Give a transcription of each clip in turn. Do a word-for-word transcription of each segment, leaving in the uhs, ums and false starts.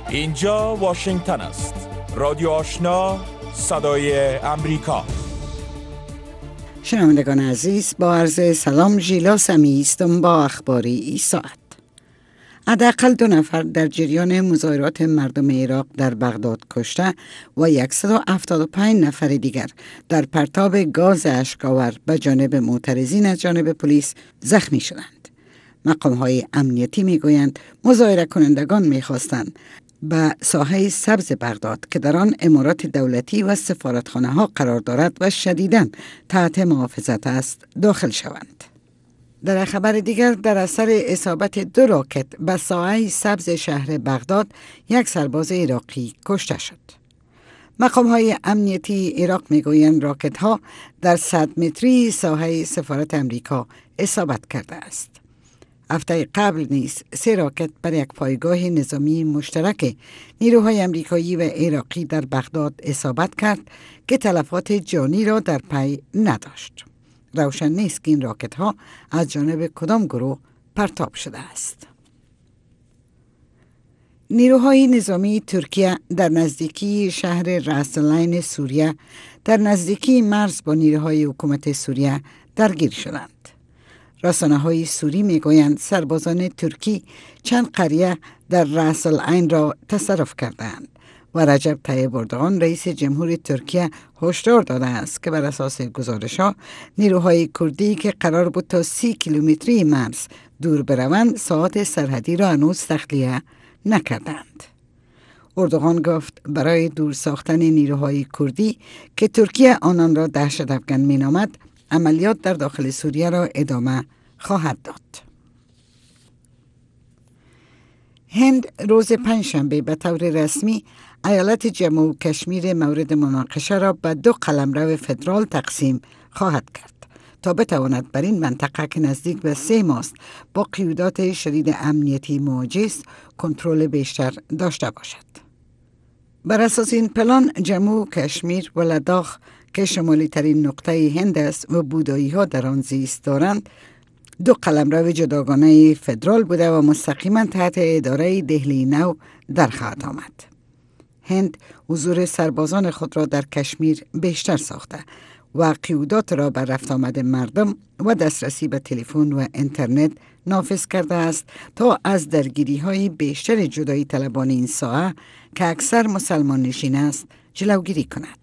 اینجا واشنگتن است. رادیو آشنا، صدای امریکا. شنوندگان عزیز، با عرض سلام، ژیلا سمیعی هستم با اخباری این ساعت. حداقل دو نفر در جریان مظاهرات مردم عراق در بغداد کشته و صد و هفتاد و پنج نفر دیگر در پرتاب گاز اشک‌آور به جانب معترضین از جانب پلیس زخمی شدند. مقام‌های امنیتی می‌گویند مظاهره کنندگان می‌خواستند به ساحه سبز بغداد که در آن امارات دولتی و سفارتخانه ها قرار دارد و شدیداً تحت محافظت است داخل شوند. در خبر دیگر، در اثر اصابت دو راکت به ساحه سبز شهر بغداد یک سرباز عراقی کشته شد. مقام های امنیتی عراق میگویند راکت ها در صد متری ساحه سفارت امریکا اصابت کرده است. هفته قبل نیز سه راکت بر یک پایگاه نظامی مشترک نیروهای امریکایی و عراقی در بغداد اصابت کرد که تلفات جانی را در پی نداشت. روشن نیست که این راکت ها از جانب کدام گروه پرتاب شده است. نیروهای نظامی ترکیه در نزدیکی شهر راس العین سوریه در نزدیکی مرز با نیروهای حکومت سوریه درگیر شدند. رسانه‌های سوری میگویند سربازان ترکی چند قریه در راس العین را تصرف کردند و رجب طیب اردوغان رئیس جمهور ترکیه هشدار داده است که بر اساس گزارش‌ها نیروهای کردی که قرار بود تا سی کیلومتری مرز دور بروند ساعات سرحدی را هنوز تخلیه نکردند. اردوغان گفت برای دور ساختن نیروهای کردی که ترکیه آنان را دهشت افکن مینامد عملیات در داخل سوریه را ادامه خواهد داد. هند روز پنجشنبه به طور رسمی ایالت جموں و کشمیر مورد مناقشه را به دو قلمرو فدرال تقسیم خواهد کرد تا بتواند بر این منطقه که نزدیک به سه ماست با قیودات شدید امنیتی مواجه کنترل بیشتر داشته باشد. بر اساس این پلان جموں و کشمیر و لداخ که شمالی ترین نقطه هند است و بودایی ها در آن زیست دارند دو قلمرو جداگانه فدرال بوده و مستقیما تحت اداره دهلی نو در خواهد آمد. هند حضور سربازان خود را در کشمیر بیشتر ساخته و قیودات را بر رفت آمد مردم و دسترسی به تلفن و اینترنت نافذ کرده است تا از درگیری های بیشتر جدایی طلبان این ساحه که اکثر مسلمان نشین است جلوگیری کند.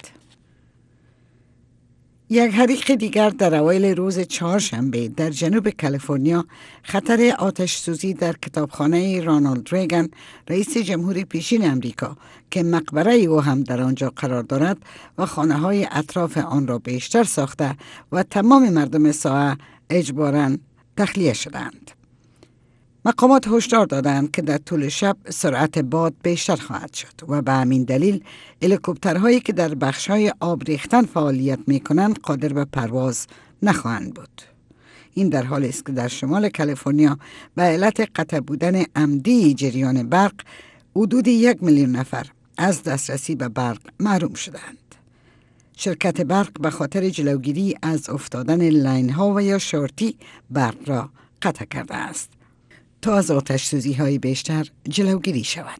یک حریق دیگر در اوایل روز چهارشنبه در جنوب کالیفرنیا خطر آتش سوزی در کتابخانه رانالد ریگن رئیس جمهور پیشین امریکا که مقبره او هم در آنجا قرار دارد و خانه های اطراف آن را بیشتر ساخته و تمام مردم ساحه اجباراً تخلیه شدند. مقامات هشدار دادند که در طول شب سرعت باد بیشتر خواهد شد و به همین دلیل هلیکوپترهایی که در بخش‌های آب ریختن فعالیت می‌کنند قادر به پرواز نخواهند بود. این در حالی است که در شمال کالیفرنیا به علت قطع بودن عمدی جریان برق حدود یک میلیون نفر از دسترسی به برق محروم شدند. شرکت برق به خاطر جلوگیری از افتادن لاین‌ها و یا شورتی برق را قطع کرده است تا از آتش سوزی های بیشتر جلوگیری شود.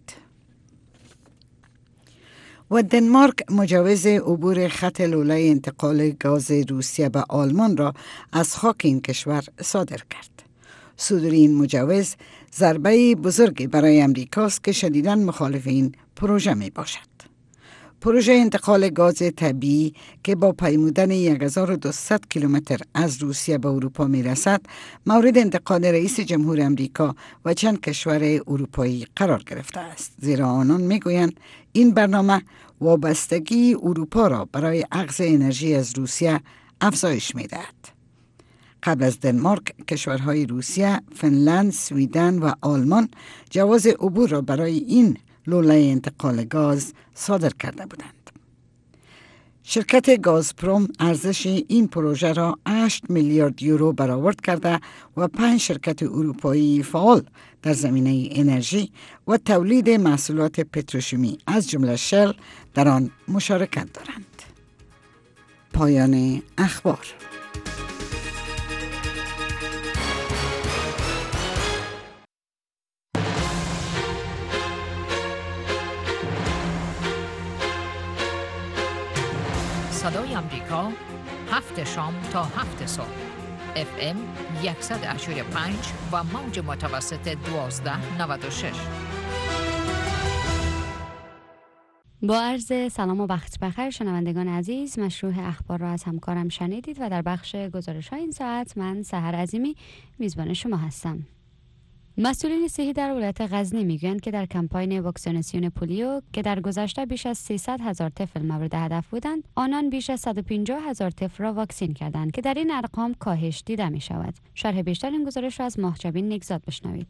و دنمارک مجوز عبور خط لوله انتقال گاز روسیه به آلمان را از خاک این کشور صادر کرد. صدور این مجوز ضربه بزرگی برای امریکاست که شدیداً مخالف این پروژه می باشد. پروژه انتقال گاز طبیعی که با پیمودن هزار و دویست کیلومتر از روسیه به اروپا می رسد مورد انتقاد رئیس جمهور امریکا و چند کشور اروپایی قرار گرفته است، زیرا آنان می گویند این برنامه وابستگی اروپا را برای اخذ انرژی از روسیه افزایش می دهد. قبل از دنمارک کشورهای روسیه، فنلند، سویدن و آلمان جواز عبور را برای این لوله انتقال گاز صادر کرده بودند. شرکت گازپروم ارزش این پروژه را هشت میلیارد یورو برآورد کرده و پنج شرکت اروپایی فعال در زمینه انرژی و تولید محصولات پتروشیمی از جمله شل در آن مشارکت دارند. پایان اخبار. صدای آمریکا، هفت شام تا هفت صبح. اف ام صد و هشتاد و پنج و موج متوسط دوازده نود و شش. با عرض سلام و وقت بخیر شنوندگان عزیز، مشروح اخبار را از همکارم شنیدید و در بخش گزارش های این ساعت من سحر عظیمی میزبان شما هستم. مسئولین صحی در ولایت غزنی میگویند که در کمپاین واکسیناسیون پولیو که در گذشته بیش از سیصد هزار طفل مورد هدف بودند، آنان بیش از صد و پنجاه هزار طفل را واکسین کردند که در این ارقام کاهش دیده می شود. شرح بیشتر این گزارش را از ماهجبین نگزاد بشنوید.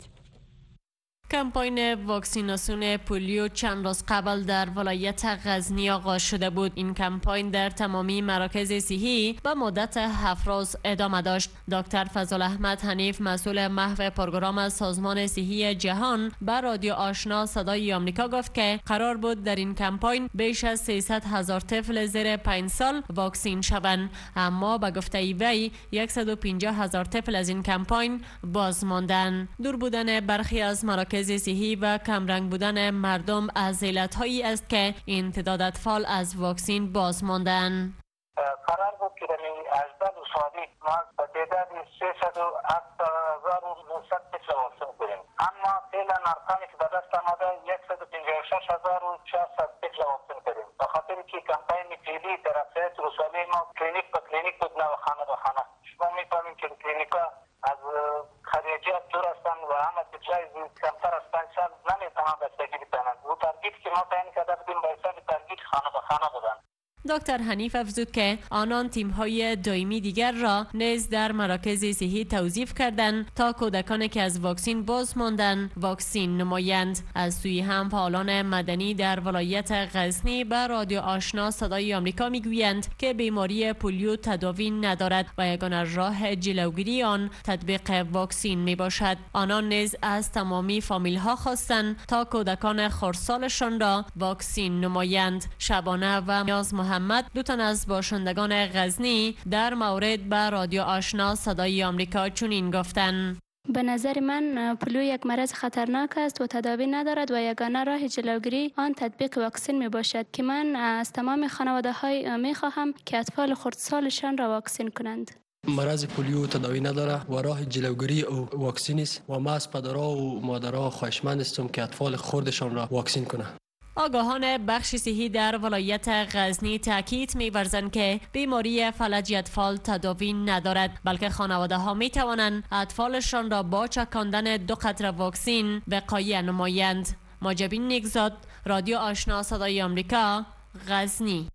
کمپاین واکسیناسیون پولیو چند روز قبل در ولایت غزنی آغاز شده بود. این کمپاین در تمامی مراکز صحی به مدت هفت روز ادامه داشت. دکتر فضل احمد حنیف، مسئول محو پروگرام سازمان صحی جهان، به رادیو آشنا صدای آمریکا گفت که قرار بود در این کمپاین بیش از سیصد هزار طفل زیر پنج سال واکسین شوند، اما به گفته وی صد و پنجاه هزار طفل از این کمپاین باز ماندند. دور بودن برخی از مراکز صحی و کمرنگ بودن مردم از علتهایی است که این تعداد اطفال از واکسین باز ماندند. قرار بود که در هجده سالی ما به تعداد سیصد و هفتاد هزار و نهصد طفل واکسین کنیم، اما فعلا ارقامی که به دست آمده صد و پنجاه و شش هزار و چهارصد طفل واکسین کنیم، به خاطر که کمپاین فعلی در اقصایت رسالی ما کلینیک به کلینیک بود، نه خانه به خانه. شما می‌فهمید که کلینیک‌ها از خریجیات دور هستند و همه طفلای کمتر از پنج سال نمی‌توانند بستگی بکنند. و ترکیب که ما تعیین کرده بودیم به حساب ترکیب خانه به خانه بودند. دکتر حنیف افزود که آنان تیم‌های دائمی دیگر را نیز در مراکز صحی توظیف کردند تا کودکانی که از واکسین باز ماندند واکسین نمایند. از سوی هم فعالان مدنی در ولایت غزنی به رادیو آشنا صدای آمریکا میگویند که بیماری پولیو تداوی ندارد و یگانه راه جلوگیری آن تطبیق واکسین می باشد. آنان نیز از تمامی فامیل‌ها خواستند تا کودکان خردسالشان را واکسین نمایند. شبانه و نیاز محمد دو تن از باشندگان غزنی در مورد به رادیو آشنا صدای آمریکا چنین گفتند: به نظر من پولیو یک مرض خطرناک است و تداوی ندارد و یگانه راه جلوگیری آن تطبیق واکسن می باشد که من از تمام خانواده های می خواهم که اطفال خردسالشان را واکسن کنند. مرض پولیو تداوی نداره و راه جلوگیری او واکسن است و ما از پدرها و مادرها خواهشمند هستم که اطفال خردشان را واکسن کنند. آگاهان بخش صحی در ولایت غزنی تاکید می‌ورزند که بیماری فلج اطفال تداوی ندارد، بلکه خانواده ها می توانند اطفالشان را با چکاندن دو قطره واکسن وقایه نمایند. ماجبین نگزاد، رادیو آشنا صدای آمریکا، غزنی.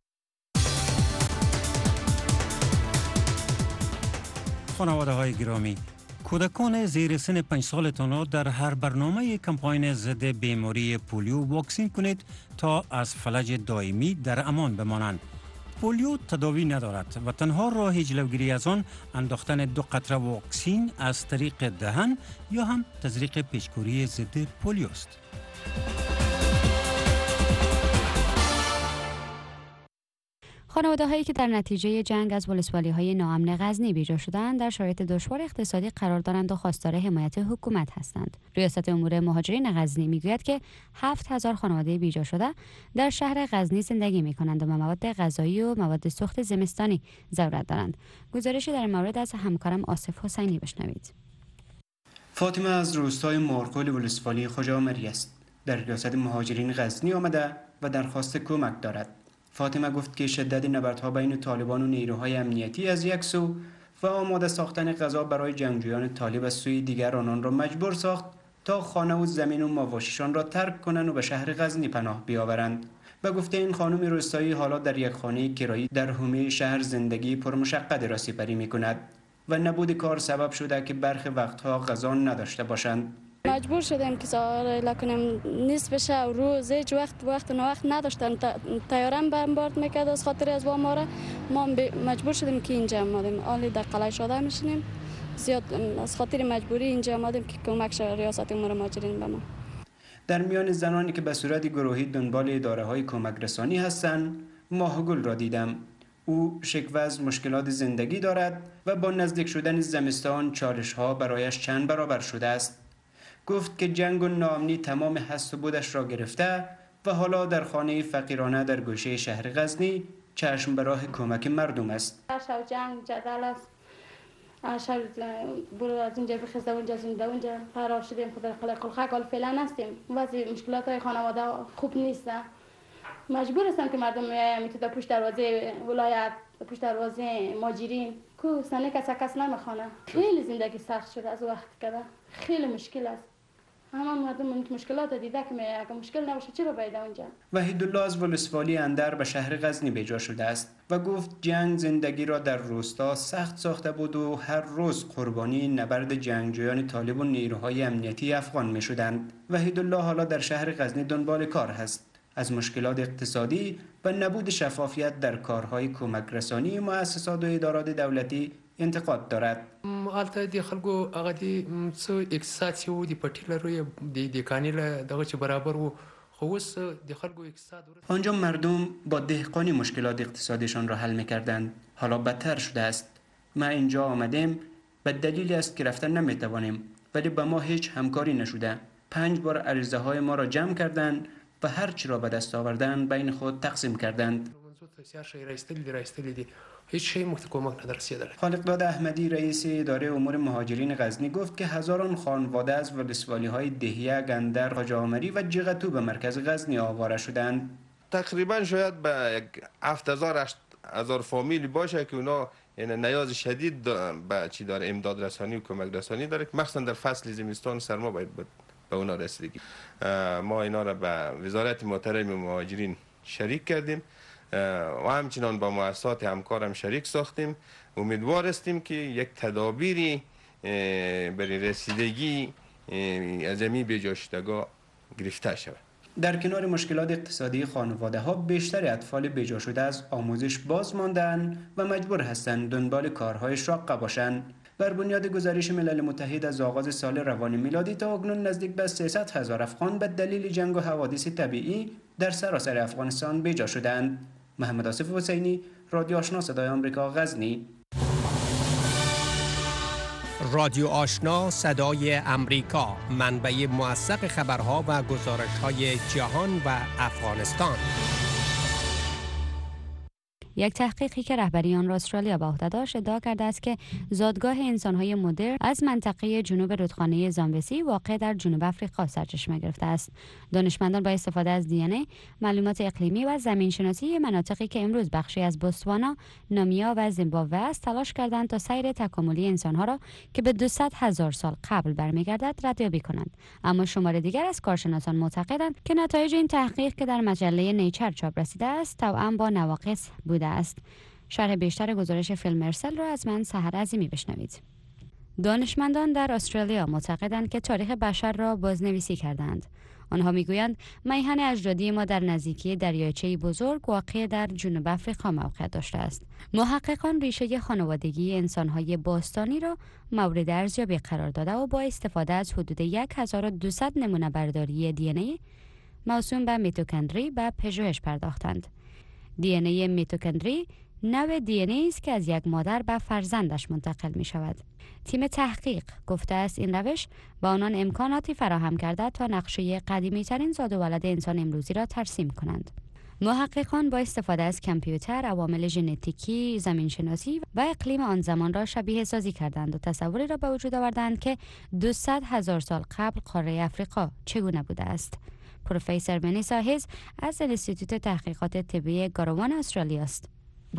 خانواده های گرامی، کودکان زیر سن پنج سالتان را در هر برنامه کمپاین ضد بیماری پولیو واکسین کنید تا از فلج دائمی در امان بمانند. پولیو تداوی ندارد و تنها راه جلوگیری از آن انداختن دو قطره واکسین از طریق دهن یا هم تزریق پیچکوری ضد پولیو است. خانواده هایی که در نتیجه جنگ از ولسوالی های ناامن غزنی بیجا شدند در شرایط دشوار اقتصادی قرار دارند و خواستار حمایت حکومت هستند. ریاست امور مهاجرین غزنی میگوید که هفت هزار خانواده بیجا شده در شهر غزنی زندگی می کنند و مواد غذایی و مواد سوخت زمستانی ضرورت دارند. گزارشی در این مورد از همکارم آصف حسینی بشنوید. فاطمه از روستای مارکول ولسوالی خوجامری است. در ریاست مهاجرین غزنی آمده و درخواست کمک دارد. فاطمه گفت که شدت نبردها بین طالبان و نیروهای امنیتی از یک سو و آماده ساختن غذا برای جنگجویان طالب از سوی دیگر آنان را مجبور ساخت تا خانه و زمین و مواشیشان را ترک کنند و به شهر غزنی پناه بیاورند. به گفته این خانم روستایی حالا در یک خانه کرایی در حومه شهر زندگی پرمشقت را سپری می‌کند و نبود کار سبب شده که برخی وقتها غذا نداشته باشند. مجبور شدیم که سوار کنیم نصف شب روز هیچ وقت وقت نه وقت نداشتن تیارم بمبارد میکرد از خاطر از واماره ما مجبور شدیم که اینجا آمدیم. حالی در قلعه شاده میشینیم زیاد از خاطر مجبوری اینجا آمدیم که کمک شد ریاست امور مهاجرین به ما. در میان زنانی که به صورت گروهی دنبال اداره های کمک رسانی هستند ماهگل را دیدم. او شکوه از مشکلات زندگی دارد و با نزدیک شدن زمستان چالش ها برایش چند برابر شده است. گفت که جنگ و ناامنی تمام هست و بودش را گرفته و حالا در خانه فقیرانه در گوشه شهر غزنی چشم به راه کمک مردم است. هر شب جنگ جدل است، هر شب برو از اینجا بخیزه اونجا از اونجا اونجا فرار شدیم. خدا خلق الخلق حال فعلا هستیم. وضع مشکلات های خانواده خوب نیست. مجبور هستم که مردم میایند تا پشت دروازه ولایت، پشت دروازه ماجرین کو سنه کس کس نمیخوانه. خیلی زندگی سخت شده از وقت که خیلی مشکل است. همه مردم مشکلات دیده که اگه مشکل نباشه چرا باید اونجا. وحیدالله از ولسوالی اندر به شهر غزنی به جا شده است و گفت جنگ زندگی را در روستا سخت ساخته بود و هر روز قربانی نبرد جنگجویان طالب و نیروهای امنیتی افغان می شدند. وحیدالله حالا در شهر غزنی دنبال کار هست. از مشکلات اقتصادی و نبود شفافیت در کارهای کمک رسانی مؤسسات و ادارات دولتی انتقاد دارد. البته د خلکو هغه د څو اقتصاد چې و د پټیله روی د د کانیله دغه چې برابر و خو اوس د خلکو اقتصاد. آنجا مردم با دهقانی مشکلات اقتصادیشان را حل می‌کردند. حالا بدتر شده است. ما اینجا آمدیم به دلیلی است که رفتن نمی‌توانیم، ولی به ما هیچ همکاری نشده. پنج بار عریضه های ما را جمع کردند و هر چی را به دست آوردن بین خود تقسیم کردند. خالقداد احمدی رئیس اداره امور مهاجرین غزنی گفت که هزاران خانواده از ولسوالی‌های دهیه، گندر، خواجه‌آمری و جغتو به مرکز غزنی آواره شدند. تقریبا شاید به هفت هزار هشت هزار فامیلی باشه که اونا یعنی نیاز شدید به چی داره، امداد رسانی و کمک رسانی داره، مخصوصا در فصل زمستان سرما باید بود به اونا رسیدگی. ما اینا را به وزارت محترم مهاجرین شریک کردیم و همچنان با مؤسسات همکارم شریک ساختیم. امیدوار هستیم که یک تدابیری برای رسیدگی از این بجا شدگان گرفته شود. در کنار مشکلات اقتصادی خانواده ها، بیشتر اطفال بجا شده از آموزش باز ماندن و مجبور هستند دنبال کارهای شاق باشند. بر بنیاد گزارش ملل متحد از آغاز سال روان میلادی تا اکنون نزدیک به سیصد هزار افغان به دلیل جنگ و حوادث طبیعی در سراسر افغانستان بجا شدند. محمد آصف حسینی، رادیو آشنا صدای آمریکا، غزنی. رادیو آشنا صدای امریکا، منبع موثق خبرها و گزارش‌های جهان و افغانستان. یک تحقیقی که رهبری آن را استرالیا به عهده داشت ادعا کرده است که زادگاه انسان‌های مدرن از منطقه جنوب رودخانه زامبسی واقع در جنوب آفریقا سرچشمه گرفته است. دانشمندان با استفاده از دی ان ای، معلومات اقلیمی و زمین‌شناسی مناطقی که امروز بخشی از بوتسوانا، نامیا و زیمبابوه است تلاش کردند تا سیر تکاملی انسان‌ها را که به دویست هزار سال قبل برمیگردد ردیابی کنند. اما شمار دیگر از کارشناسان معتقدند که نتایج این تحقیق که در مجله نیچر چاپ رسیده است توأم با نواقص بوده است. شرح بیشتر گزارش فیل مرسل را از من سحر عظیمی بشنوید. دانشمندان در استرالیا معتقدند که تاریخ بشر را بازنویسی کردند. آنها میگویند میهن اجدادی ما در نزدیکی دریاچه بزرگ واقع در جنوب آفریقا موقعیت داشته است. محققان ریشه خانوادگی انسان‌های باستانی را مورد ارزیابی قرار داده و با استفاده از حدود هزار و دویست نمونه برداری دی ان ای موسوم به میتوکندری به پژوهش پرداختند. دی ان ای میتوکندری نوع دی ان ای است که از یک مادر به فرزندش منتقل می شود. تیم تحقیق گفته است این روش به آنان امکاناتی فراهم کرده تا نقشه قدیمی ترین زاد و ولد انسان امروزی را ترسیم کنند. محققان با استفاده از کامپیوتر، عوامل ژنتیکی، زمینشناسی و اقلیم آن زمان را شبیه سازی کردند و تصوری را به وجود آوردند که دویست هزار سال قبل قاره افریقا چگونه بوده است. پروفسور منیسا هیز از انستیتوت تحقیقات طبی گاروان استرالیا است.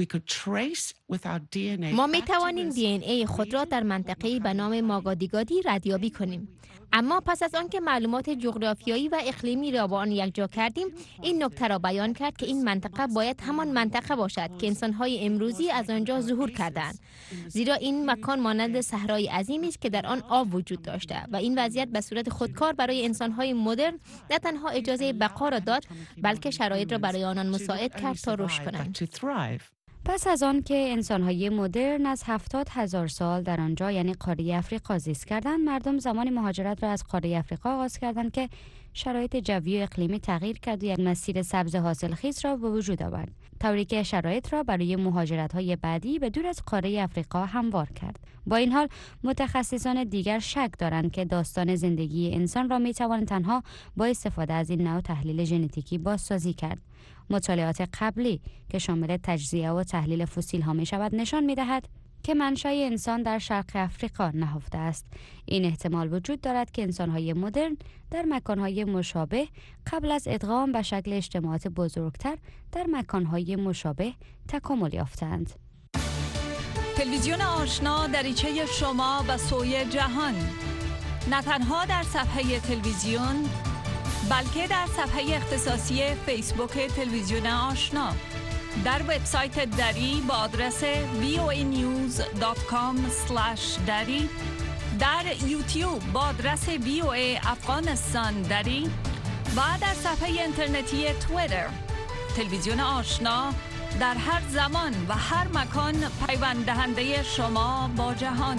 ما می توانیم دی ان ای خود را در منطقه‌ای به نام ماگادیگادی ردیابی کنیم. اما پس از آنکه معلومات جغرافیایی و اقلیمی را با آن یکجا کردیم، این نکته را بیان کرد که این منطقه باید همان منطقه باشد که انسان‌های امروزی از آنجا ظهور کردند، زیرا این مکان مانند صحرای عظیمی است که در آن آب وجود داشته و این وضعیت به صورت خودکار برای انسان‌های مدرن نه تنها اجازه بقا را داد، بلکه شرایط را برای آنان مساعد کرد تا رشد کنند. پس از آن که انسان‌های مدرن از هفتاد هزار سال در آنجا یعنی قاره افریقا زیست کردند، مردم زمان مهاجرت را از قاره افریقا آغاز کردند که شرایط جوی و اقلیمی تغییر کرد و یک مسیر سبز حاصلخیز را به وجود آورد، طوری که شرایط را برای مهاجرت‌های بعدی به دور از قاره افریقا هموار کرد. با این حال متخصصان دیگر شک دارند که داستان زندگی انسان را می‌توان تنها با استفاده از این نوع تحلیل ژنتیکی بازسازی کرد. مطالعات قبلی که شامل تجزیه و تحلیل فسیل ها می شود نشان می دهد که منشأ انسان در شرق افریقا نهفته است. این احتمال وجود دارد که انسان‌های مدرن در مکان‌های مشابه قبل از ادغام به شکل اجتماعات بزرگتر در مکان‌های مشابه تکامل یافتند. تلویزیون آشنا دریچه شما به سوی جهان، نه تنها در صفحه تلویزیون بلکه در صفحه اختصاصی فیسبوک تلویزیون آشنا، در وبسایت دری با آدرس وی او ای نیوز دات کام اسلش دری، در یوتیوب با آدرس وی او ای افغانستان دری و در صفحه اینترنتی توییتر. تلویزیون آشنا در هر زمان و هر مکان پیوند دهنده شما با جهان.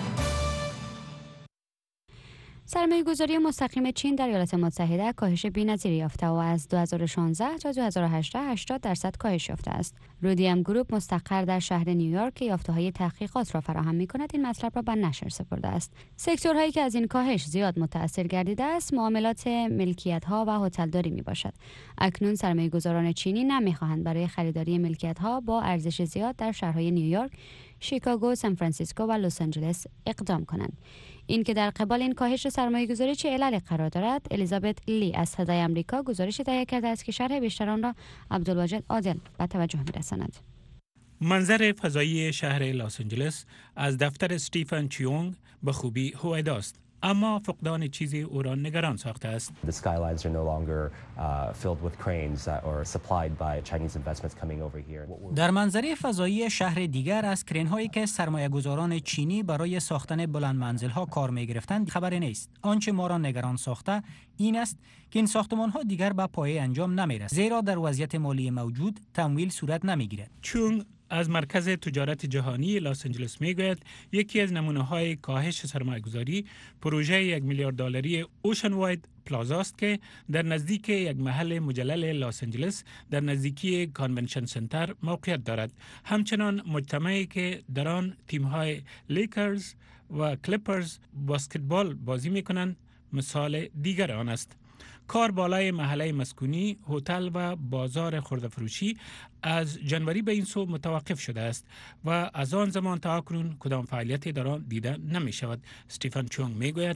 سرمایه‌گذاری مستقیم چین در ایالات متحده کاهش بی‌نظیری یافته و از دو هزار و شانزده تا دو هزار و هجده هشتاد درصد کاهش یافته است. رودیم گروپ مستقر در شهر نیویورک که یافته‌های تحقیقات را فراهم می‌کند این مطلب را به نشر سپرده است. سکتورهایی که از این کاهش زیاد متأثر گردیده است معاملات ملکیت‌ها و هتلداری میباشد. اکنون سرمایه‌گذاران چینی نمی‌خواهند برای خریداری ملکیت‌ها با ارزش زیاد در شهرهای نیویورک، شیکاگو، سانفرانسیسکو و لس آنجلس اقدام کنند. این که در قبال این کاهش سرمایه‌گذاری چه عللی قرار دارد، الیزابت لی از صدای آمریکا گزارش تهیه کرده است که شرح بیشتر آن را عبدالواجد عادل به توجه می‌رساند. منظر فضایی شهر لس آنجلس از دفتر استیفن چیونگ به خوبی هویداست، اما فقدان چیزی او را نگران ساخته است. The skylines are no longer uh, filled with cranes or supplied by Chinese investments coming over here. در منظره فضایی شهر دیگر از کرین هایی که سرمایه‌گذاران چینی برای ساختن بلند منزل ها کار می گرفتند خبری نیست. آنچه ما را نگران ساخته این است که این ساختمان ها دیگر به پایه انجام نمی رسند، زیرا در وضعیت مالی موجود تمویل صورت نمی گیرد. چون از مرکز تجارت جهانی لس آنجلس میگوید یکی از نمونه‌های کاهش سرمایه‌گذاری پروژه یک میلیارد دلاری اوشن واید پلازا است که در نزدیک یک محل مجلل لس آنجلس در نزدیکی کانونشن سنتر موقعیت دارد. همچنان مجتمعی که در آن تیم‌های لیکرز و کلیپرز بسکتبال بازی می‌کنند مثال دیگر آن است. کار بالای محله مسکونی، هتل و بازار خرده‌فروشی از جنوری به این سو متوقف شده است و از آن زمان تا اکنون کدام فعالیتی در آن دیده نمی شود. استیفن چونگ می گوید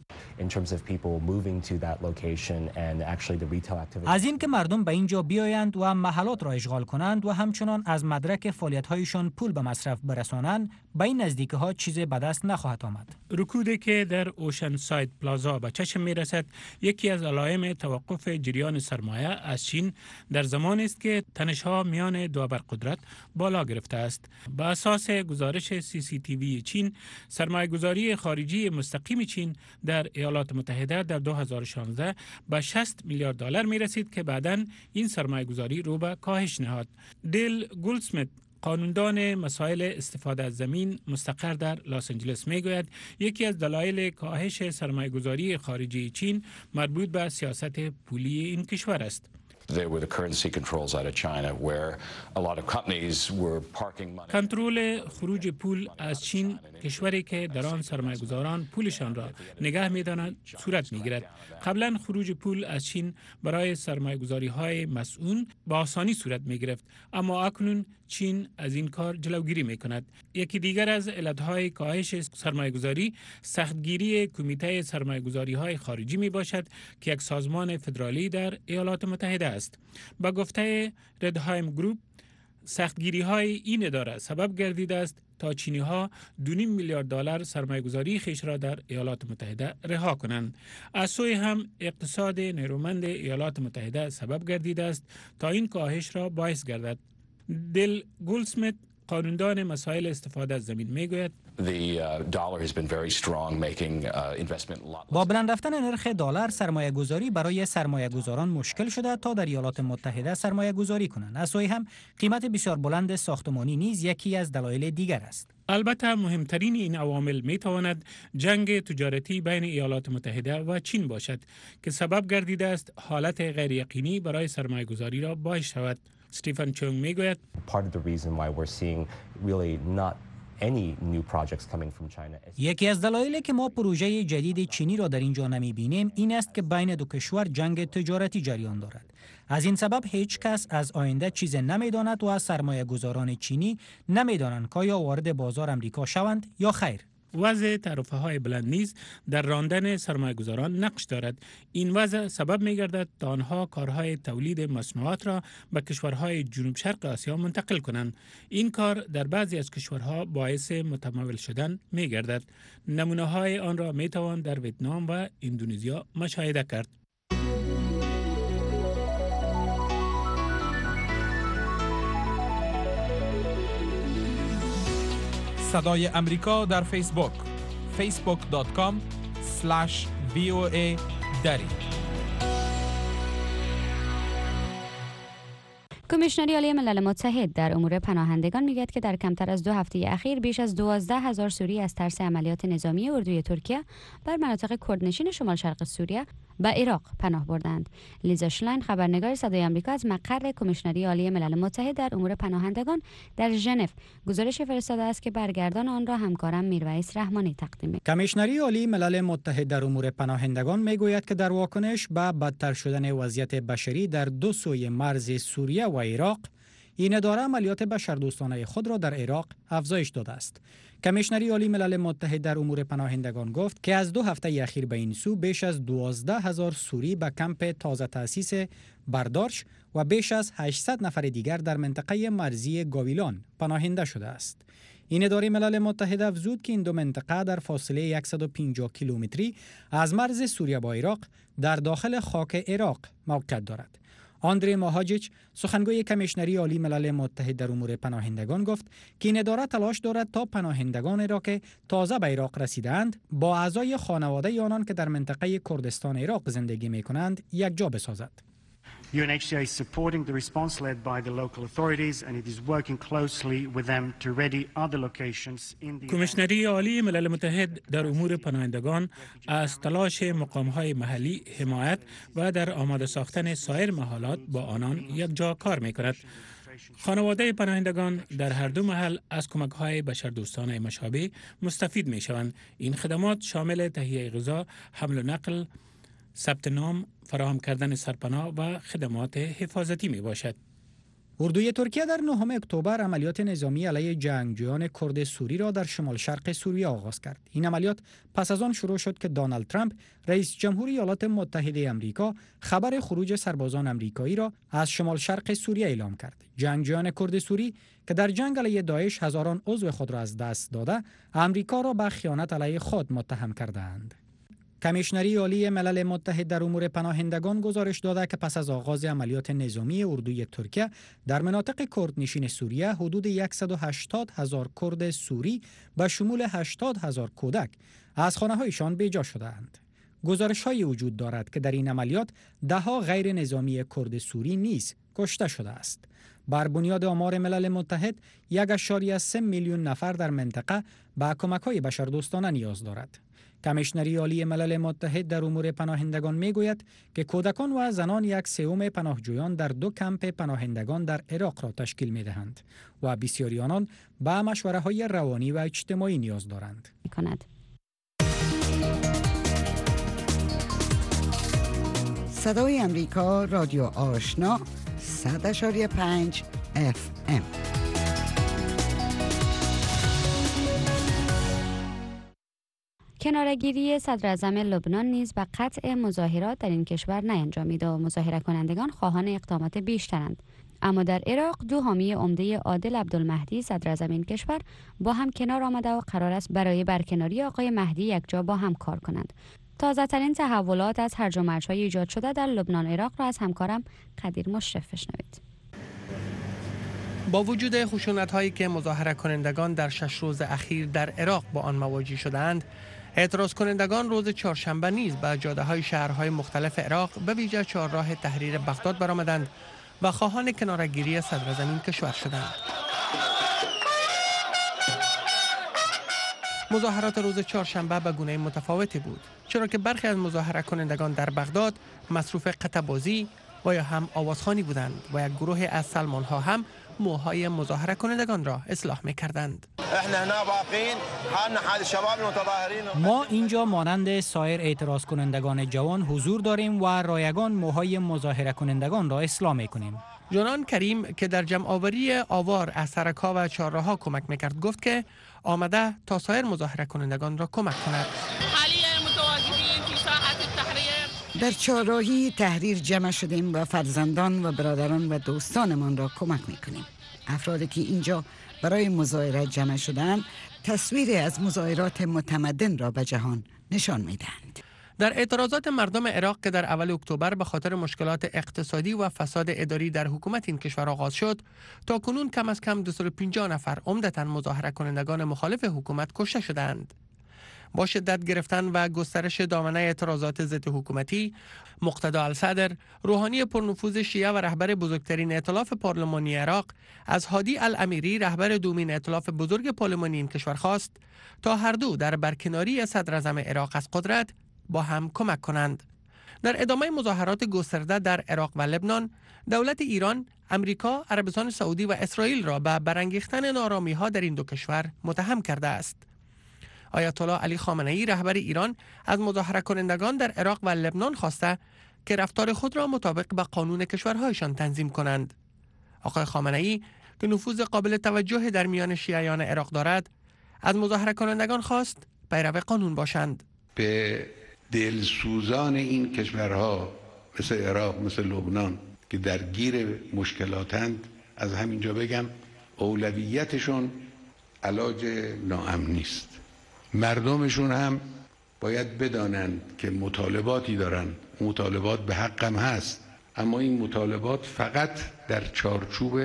از این که مردم به اینجا بیایند و محلات را اشغال کنند و همچنان از مدرک فعالیت‌هایشان پول به مصرف برسانند، به این نزدیکی ها چیزی به دست نخواهد آمد. رکودی که در اوشن ساید پلازا به چشم می رسد یکی از علائم توقف جریان سرمایه از چین در زمانی است که تنش‌ها میان دو ابرقدرت بالا گرفته است. با اساس گزارش سی سی تی وی چین، سرمایه‌گذاری خارجی مستقیم چین در ایالات متحده در دو هزار و شانزده به شصت میلیارد دلار می رسید که بعداً این سرمایه‌گذاری رو به کاهش نهاد. دیل گولدسمیت قانوندان مسائل استفاده از زمین مستقر در لس آنجلس میگوید یکی از دلایل کاهش سرمایه‌گذاری خارجی چین مربوط به سیاست پولی این کشور است. کنترل خروج پول از چین، کشوری که در آن سرمایه‌گذاران پولشان را نگه می‌دارند، صورت می‌گیرد. قبلا خروج پول از چین برای سرمایه‌گذاری‌های مسئول با آسانی صورت می‌گرفت، اما اکنون چین از این کار جلوگیری می‌کند. یکی دیگر از علت‌های کاهش سرمایه‌گذاری سختگیری کمیته سرمایه‌گذاری‌های خارجی میباشد که یک سازمان فدرالی در ایالات متحده است. با گفته ردهایم گروپ، سختگیری‌های این اداره سبب گردیده است تا چینی‌ها دو و نیم میلیارد دلار سرمایه‌گذاری خیش را در ایالات متحده رها کنند. از سوی هم اقتصاد نیرومند ایالات متحده سبب گردیده است تا این کاهش را باعث گردد. دل گولدسمیت قانوندان مسائل استفاده از زمین میگوید با بلند رفتن نرخ دلار سرمایه گذاری برای سرمایه گذاران مشکل شده تا در ایالات متحده سرمایه گذاری کنند. از سوی هم قیمت بسیار بلند ساختمانی نیز یکی از دلایل دیگر است. البته مهمترین این عوامل می تواند جنگ تجارتی بین ایالات متحده و چین باشد که سبب گردیده است حالت غیر یقینی برای سرمایه گذاری را باعث شود. استیفن چونگ می گوید یکی از دلایلی که ما پروژه جدید چینی را در اینجا نمی بینیم این است که بین دو کشور جنگ تجارتی جریان دارد. از این سبب هیچ کس از آینده چیز نمی داند و از سرمایه گذاران چینی نمی دانند که یا وارد بازار امریکا شوند یا خیر. وضع تعرفه های بلند نیز در راندن سرمایه گذاران نقش دارد. این وضع سبب می گردد تا آنها کارهای تولید مصنوعات را به کشورهای جنوب شرق آسیا منتقل کنند. این کار در بعضی از کشورها باعث متمول شدن می گردد. نمونه های آن را می توان در ویتنام و اندونزیا مشاهده کرد. صدای امریکا در فیسبوک فیسبوک دات کام اسلش وی او ای دری. کمیشنری عالی ملل متحد در امور پناهندگان میگوید که در کمتر از دو هفته اخیر بیش از دوازده هزار سوری از ترس عملیات نظامی اردوی ترکیه بر مناطق کردنشین شمال شرق سوریه به عراق پناه بردند. لیزا شلاین خبرنگار صدای آمریکا از مقر کمیشنری عالی ملل متحد در امور پناهندگان در ژنو گزارش فرستاده است که برگردان آن را همکارم میرویس رحمانی تقدیم می‌کند. کمیشنری عالی ملل متحد در امور پناهندگان میگوید که در واکنش به بدتر شدن وضعیت بشری در دو سوی مرز سوریه و عراق، این اداره عملیات بشردوستانه خود را در عراق افزایش داده است. کمیشنری عالی ملل متحد در امور پناهندگان گفت که از دو هفته اخیر به این سو بیش از دوازده هزار سوری به کمپ تازه تأسیس بردارش و بیش از هشتصد نفر دیگر در منطقه مرزی گاویلان پناهنده شده است. این اداره ملل متحد افزود که این دو منطقه در فاصله صد و پنجاه کیلومتری از مرز سوریه با عراق در داخل خاک عراق موقعیت دارد. آندری ماهاجیچ سخنگوی کمیشنری عالی ملل متحد در امور پناهندگان گفت که این اداره تلاش دارد تا پناهندگان را که تازه به عراق رسیدند با اعضای خانواده آنان که در منطقه کردستان عراق زندگی می کنند یکجا بسازد. یو ان اچ سی آر is supporting the response led by the local authorities and it is working closely with them to ready other locations in the کمیشنری عالی ملل متحد در امور پناهندگان از تلاش مقام‌های محلی حمایت و در آماده ساختن سایر محالات با آنان یکجا کار می‌کند. خانواده پناهندگان در هر دو محل از کمک‌های بشردوستانه مشابه مستفید می‌شوند. این خدمات شامل تهیه غذا، حمل و نقل، ثبت نام، فراهم کردن سرپناه و خدمات حفاظتی می باشد. اردوی ترکیه در نهم اکتبر عملیات نظامی علیه جنگجویان کرد سوری را در شمال شرق سوریه آغاز کرد. این عملیات پس از آن شروع شد که دونالد ترامپ رئیس جمهور ایالات متحده آمریکا خبر خروج سربازان آمریکایی را از شمال شرق سوریه اعلام کرد. جنگجویان کرد سوری که در جنگ علیه داعش هزاران عضو خود را از دست داده، آمریکا را به خیانت علیه خود متهم کردند. کمیشنری عالی ملل متحد در امور پناهندگان گزارش داده که پس از آغاز عملیات نظامی اردوی ترکیه در مناطق کردنشین سوریه حدود صد و هشتاد هزار کرد سوری به شمول هشتاد هزار کودک از خانه‌هایشان بیجا شدند. گزارش‌هایی وجود دارد که در این عملیات ده‌ها غیر نظامی کرد سوری نیز کشته شده است. بر بنیاد آمار ملل متحد یک اشاریه سه میلیون نفر در منطقه به کمک‌های بشردوستانه نیاز دارد. کمیشنری عالی ملل متحد در امور پناهندگان میگوید که کودکان و زنان یک سوم پناهجویان در دو کمپ پناهندگان در عراق را تشکیل می‌دهند و بسیاری آنان به مشوره‌های روانی و اجتماعی نیاز دارند. کند. صدای امریکا رادیو آشنا صد و پنج اف ام. کناره‌گیری صدر اعظم لبنان نیز به قطع مظاهرات در این کشور نینجامید و مظاهره کنندگان خواهان اقدامات بیشترند. اما در عراق دو حامی عمده عادل عبدالمهدی صدر اعظم این کشور با هم کنار آمده و قرار است برای برکناری آقای مهدی یکجا با هم کار کنند. تازه ترین تحولات از هرج و مرج‌های ایجاد شده در لبنان عراق را از همکارم قدیر مشرف بشنوید. با وجود خشونت‌هایی که مظاهره کنندگان در شش روز اخیر در عراق با آن مواجه شدند، اعتراض کنندگان روز چهارشنبه نیز به جاده‌های شهرهای مختلف عراق به ویژه چهارراه تحریر بغداد برآمدند و خواهان کناره‌گیری صدر زمین کشور شدند. مظاهرات روز چهارشنبه به گونه متفاوتی بود، چرا که برخی از مظاهره کنندگان در بغداد مصروف قطع‌بازی و یا هم آوازخوانی بودند و یک گروه از سلمان‌ها هم موهای مظاهره کنندگان را اصلاح می‌کردند. ما اینجا مانند سایر اعتراض کنندگان جوان حضور داریم و رایگان موهای مظاهره کنندگان را اصلاح می‌کنیم. جنان کریم که در جمع‌آوری آوار از سرک‌ها و چهارراه‌ها کمک می‌کرد گفت که آمده تا سایر مظاهره کنندگان را کمک کند. در چهارراهی تحریر جمع شدیم و فرزندان و برادران و دوستانمان را کمک میکنیم. افرادی که اینجا برای مظاهره جمع شدند تصویری از مظاهرات متمدن را به جهان نشان میدهند. در اعتراضات مردم عراق که در اول اکتبر به خاطر مشکلات اقتصادی و فساد اداری در حکومت این کشور آغاز شد، تا کنون کم از کم دویست و پنجاه نفر عمدتاً مظاهره کنندگان مخالف حکومت کشته شدند. با شدت گرفتن و گسترش دامنه اعتراضات ضد حکومتی، مقتدی الصدر، روحانی پرنفوذ شیعه و رهبر بزرگترین ائتلاف پارلمانی عراق، از هادی الامیری رهبر دومین ائتلاف بزرگ پارلمانی این کشور خواست تا هر دو در برکناری صدر اعظم عراق از قدرت با هم کمک کنند. در ادامه مظاهرات گسترده در عراق و لبنان، دولت ایران، امریکا، عربستان سعودی و اسرائیل را به برانگیختن نارامی‌ها در این دو کشور متهم کرده است. آیت الله علی خامنه‌ای رهبر ایران از مظاهره کنندگان در عراق و لبنان خواسته که رفتار خود را مطابق به قانون کشورهایشان تنظیم کنند. آقای خامنه‌ای که نفوذ قابل توجه در میان شیعیان عراق دارد، از مظاهره کنندگان خواست پیرو قانون باشند. به دلسوزان این کشورها مثل عراق، مثل لبنان که درگیر مشکلاتند، از همینجا بگم اولویتشون علاج ناامنی است. مردمشون هم باید بدانند که مطالباتی دارن، مطالبات به حقم هست، اما این مطالبات فقط در چارچوب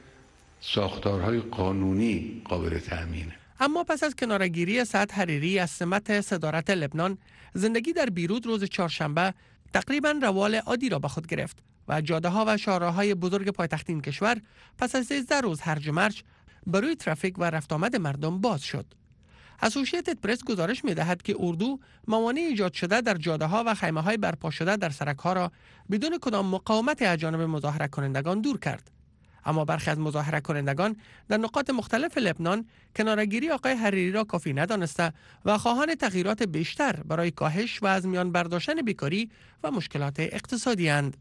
ساختارهای قانونی قابل تأمینه. اما پس از کناره‌گیری سعد حریری از سمت صدارت لبنان، زندگی در بیروت روز چهارشنبه تقریباً روال عادی را به خود گرفت و جاده‌ها و شاهراهای بزرگ پایتخت این کشور پس از سیزده روز هرج و مرج بروی ترافیک و رفت آمد مردم باز شد. اسوشییتد پرس گزارش می‌دهد که اردو موانع ایجاد شده در جاده‌ها و خیمه‌های برپا شده در سرک‌ها را بدون کدام مقاومت از جانب مظاهره کنندگان دور کرد. اما برخی از مظاهره کنندگان در نقاط مختلف لبنان کناره‌گیری آقای حریری را کافی ندانسته و خواهان تغییرات بیشتر برای کاهش و از میان برداشتن بیکاری و مشکلات اقتصادی اند.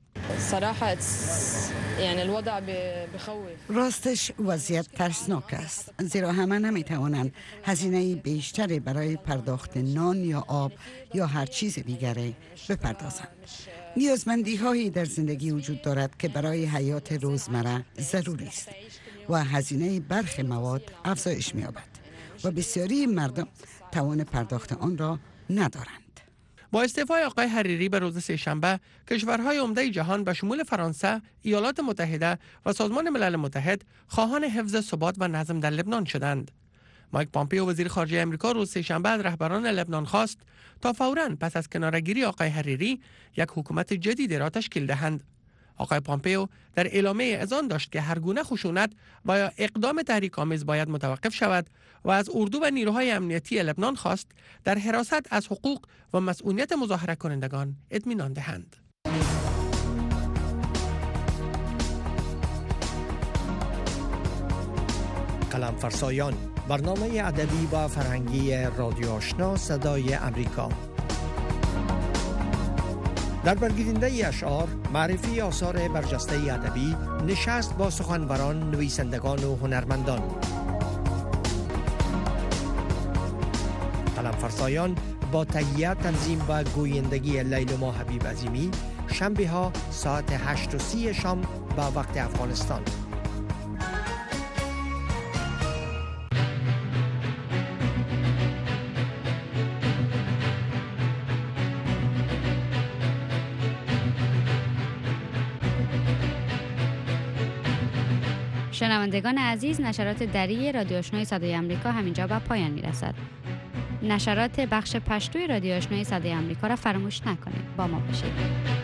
راستش وضعیت ترسناک است، زیرا همه نمیتوانند هزینه بیشتری برای پرداخت نان یا آب یا هر چیز دیگری بپردازند. نیازمندی هایی در زندگی وجود دارد که برای حیات روزمره ضروری است و هزینه برخی مواد افزایش می‌یابد و بسیاری مردم توان پرداخت آن را ندارند. با استعفای آقای حریری به روز سه‌شنبه، کشورهای عمده جهان به شمول فرانسه، ایالات متحده و سازمان ملل متحد خواهان حفظ ثبات و نظم در لبنان شدند. مایک پامپئو وزیر خارجه آمریکا روز سه‌شنبه از رهبران لبنان خواست تا فوراً پس از کناره‌گیری آقای حریری یک حکومت جدید را تشکیل دهند. آقای پامپئو در اعلامیه اذعان داشت که هر گونه خشونت و یا اقدام تحریک‌آمیز باید متوقف شود و از اردو و نیروهای امنیتی لبنان خواست در حراست از حقوق و مسئولیت مظاهره کنندگان اطمینان دهند. قلم فرسایان، برنامه ادبی و فرهنگی رادیو آشنا صدای امریکا. در برگیرنده اشعار، معرفی آثار برجسته ادبی، نشست با سخنوران، نویسندگان و هنرمندان. قلم فرسایان با تهیه، تنظیم و گویندگی لیلما حبیب عظیمی، شنبه ها ساعت هشت و سی شام با وقت افغانستان. شنوندگان عزیز، نشرات دری رادیو آشنای صدای آمریکا همینجا به پایان میرسد. نشرات بخش پشتوی رادیو آشنای صدای آمریکا را فراموش نکنید. با ما باشید.